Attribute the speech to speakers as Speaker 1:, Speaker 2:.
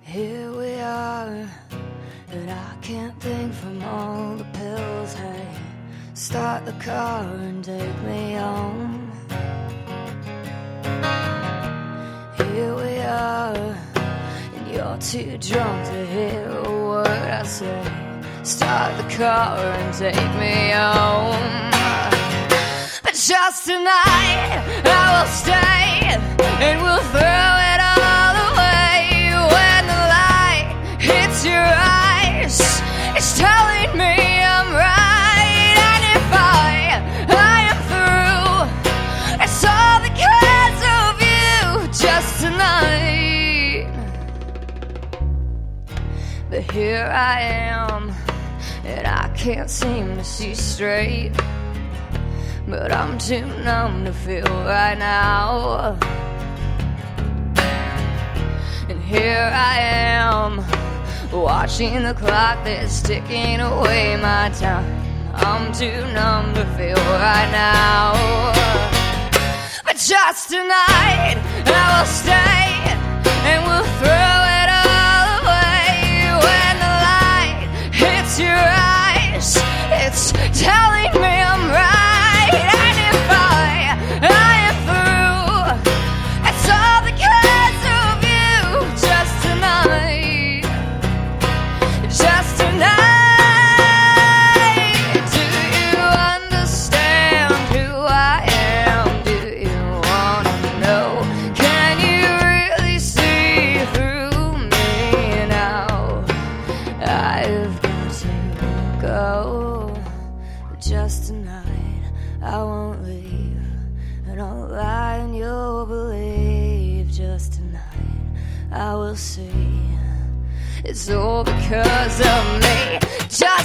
Speaker 1: Here we are, and I can't think from all the pills. Hey, start the car and take me home. Here we are, and you're too drunk to hear a word I say. Start the car and take me home. But just tonight I will stay, and we'll throw it all away. When the light hits your eyes, it's telling me I'm right. And if I am through, it's all because of you. Just tonight. But here I am, and I can't seem to see straight. But I'm too numb to feel right now. And here I am, watching the clock that's ticking away my time. I'm too numb to feel right now. But just tonight I will stay, and we'll throw it all away. When the light hits your eyes, it's telling me I'm right. And if I am through, it's all because of you. Just tonight, just tonight. Do you understand who I am? Do you wanna know? Can you really see through me now? I've got to go. Just tonight I won't leave, and I'll lie and you'll believe. Just tonight I will see, it's all because of me. Just